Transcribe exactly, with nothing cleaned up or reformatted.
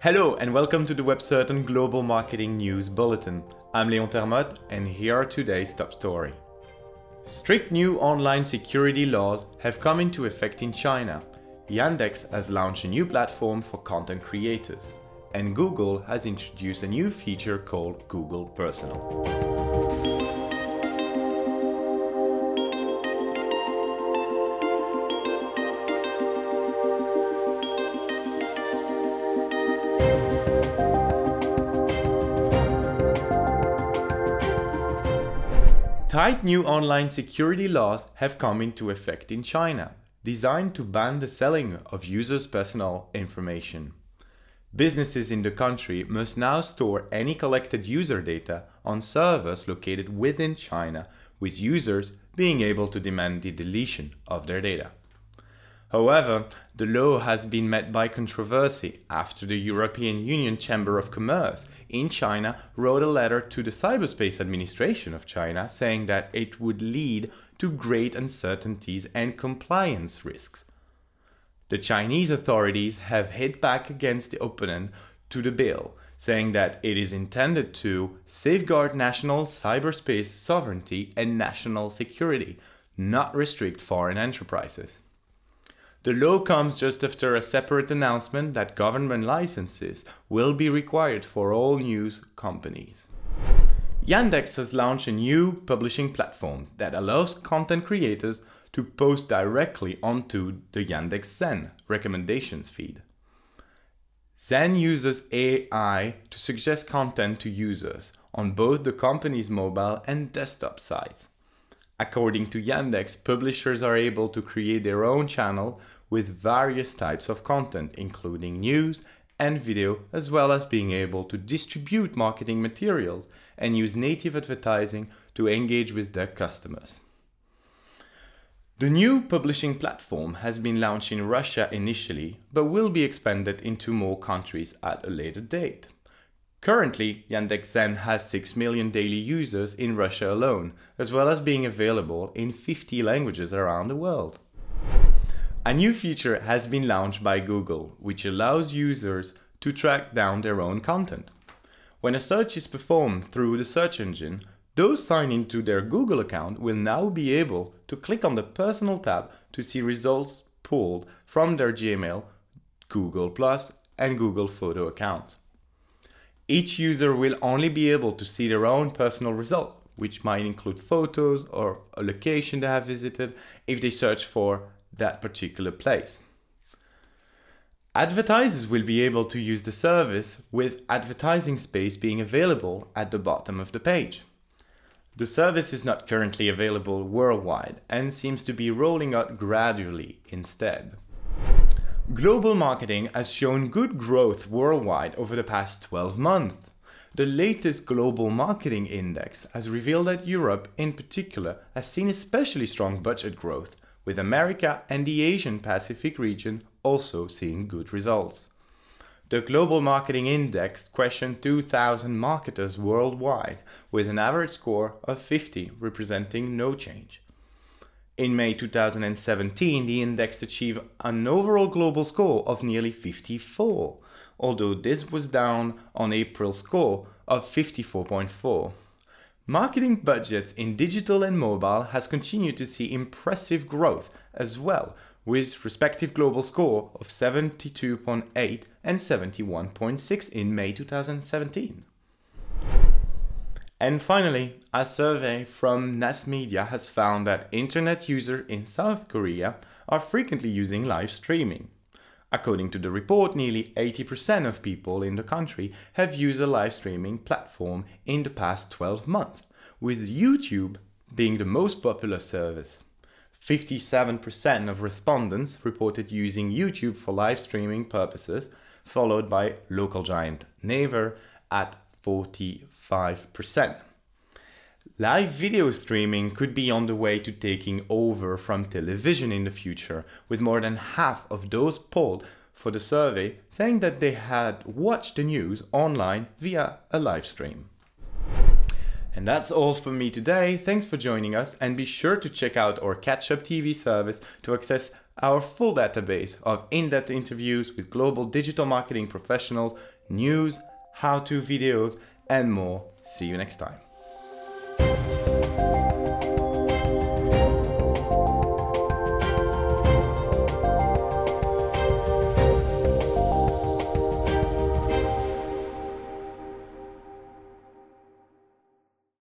Hello and welcome to the WebCertain Global Marketing News Bulletin. I'm Léon Termotte and here are today's top story. Strict new online security laws have come into effect in China. Yandex has launched a new platform for content creators, and Google has introduced a new feature called Google Personal. Tight new online security laws have come into effect in China, designed to ban the selling of users' personal information. Businesses in the country must now store any collected user data on servers located within China, with users being able to demand the deletion of their data. However, the law has been met by controversy after the European Union Chamber of Commerce in China wrote a letter to the Cyberspace Administration of China saying that it would lead to great uncertainties and compliance risks. The Chinese authorities have hit back against the opponent to the bill, saying that it is intended to safeguard national cyberspace sovereignty and national security, not restrict foreign enterprises. The law comes just after a separate announcement that government licenses will be required for all news companies. Yandex has launched a new publishing platform that allows content creators to post directly onto the Yandex Zen recommendations feed. Zen uses A I to suggest content to users on both the company's mobile and desktop sites. According to Yandex, publishers are able to create their own channel with various types of content, including news and video, as well as being able to distribute marketing materials and use native advertising to engage with their customers. The new publishing platform has been launched in Russia initially, but will be expanded into more countries at a later date. Currently, Yandex Zen has six million daily users in Russia alone, as well as being available in fifty languages around the world. A new feature has been launched by Google, which allows users to track down their own content. When a search is performed through the search engine, those signed into their Google account will now be able to click on the Personal tab to see results pulled from their Gmail, Google Plus, and Google Photo accounts. Each user will only be able to see their own personal result, which might include photos or a location they have visited if they search for that particular place. Advertisers will be able to use the service with advertising space being available at the bottom of the page. The service is not currently available worldwide and seems to be rolling out gradually instead. Global marketing has shown good growth worldwide over the past twelve months. The latest Global Marketing Index has revealed that Europe in particular has seen especially strong budget growth, with America and the Asian Pacific region also seeing good results. The Global Marketing Index questioned two thousand marketers worldwide, with an average score of fifty, representing no change. In May two thousand seventeen, the index achieved an overall global score of nearly fifty-four, although this was down on April's score of fifty-four point four. Marketing budgets in digital and mobile has continued to see impressive growth as well, with respective global score of seventy-two point eight and seventy-one point six in May two thousand seventeen. And finally, a survey from N A S Media has found that internet users in South Korea are frequently using live streaming. According to the report, nearly eighty percent of people in the country have used a live streaming platform in the past twelve months, with YouTube being the most popular service. fifty-seven percent of respondents reported using YouTube for live streaming purposes, followed by local giant Naver at forty-five percent. Live video streaming could be on the way to taking over from television in the future, with more than half of those polled for the survey saying that they had watched the news online via a live stream. And that's all for me today. Thanks for joining us, and be sure to check out our Catch Up T V service to access our full database of in-depth interviews with global digital marketing professionals, news, how-to videos, and more. See you next time.